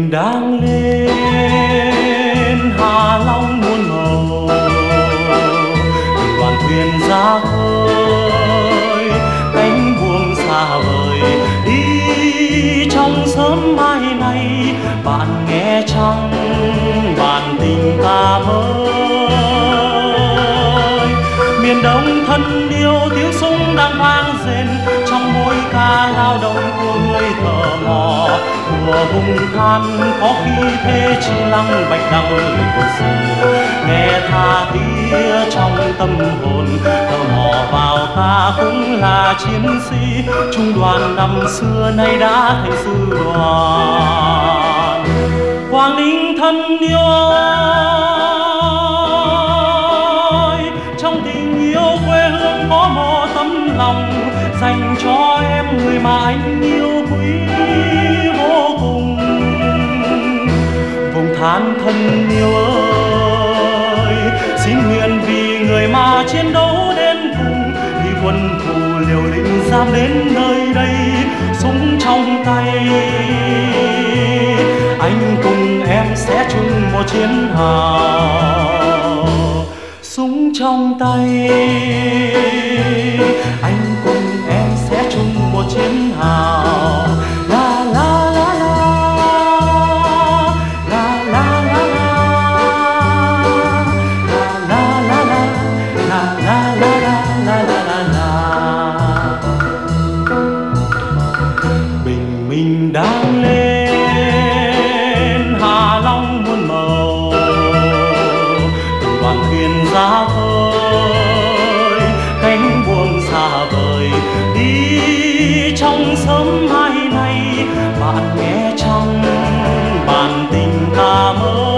mình đang lên Hạ Long muôn màu, từng đoàn thuyền ra khơi, cánh buông xa vời đi trong sớm mai này. Bạn nghe chăng bản tình ta mới, miền Đông thân yêu tiếng súng đang vang rền trong mỗi ca lao động của người thợ mò. Mùa hung than có khi thế chỉ lăng bạch đằng lịch sử, nghe tha thiết trong tâm hồn. Thợ mò vào ca cũng là chiến sĩ, trung đoàn năm xưa nay đã thành sư đoàn. Quang Ninh thân yêu ơi, trong tình yêu quê hương có một tấm lòng dành cho em, người mà anh yêu quý vô cùng. Vùng than thân yêu ơi, xin nguyện vì người mà chiến đấu đến cùng, vì quân thù liều lĩnh dám đến nơi đây. Súng trong tay anh cùng em sẽ chung một chiến hào. Súng trong tay anh cùng em sẽ chung một chiến hào. La la la la, la la la la, la la la la, la la la la la la. Bình minh đang lên Hạ Long muôn màu, từng đoàn thuyền ra khơi, cánh buông xa vời đi trong sớm mai này. Bạn nghe chăng bản tình ta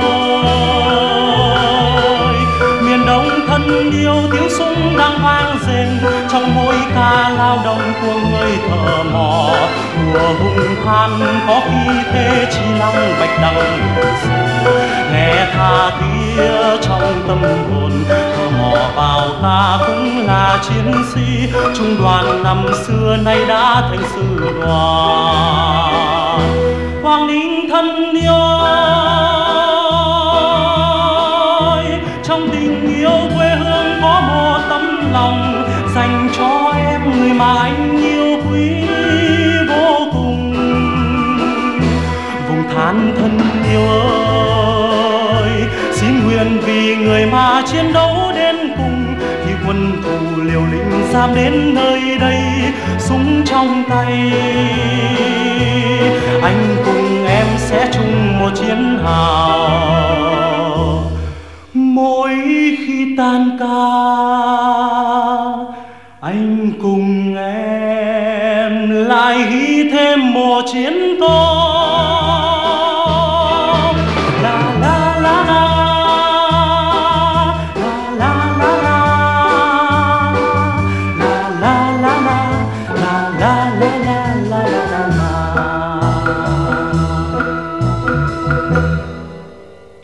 mới, miền Đông thân yêu tiếng súng đang vang rền trong mỗi ca lao động của người thợ mò. Mùa hung than có khi thế chỉ lăng bạch đằng lịch sử, nghe tha thiết trong tâm hồn. Thợ mò vào ca cũng là chiến sĩ, trung đoàn năm xưa nay đã thành sư đoàn. Quang Ninh thân yêu ơi, trong tình yêu quê hương có một tấm lòng dành cho em, người mà anh yêu quý vô cùng. Vùng than thân yêu ơi, xin nguyện vì người mà chiến đấu đến cùng, vì quân thù liều lĩnh dám đến nơi đây. Súng trong tay anh cùng em sẽ chung một chiến hào. Mỗi khi tan ca anh cùng em lại ghi thêm một chiến công.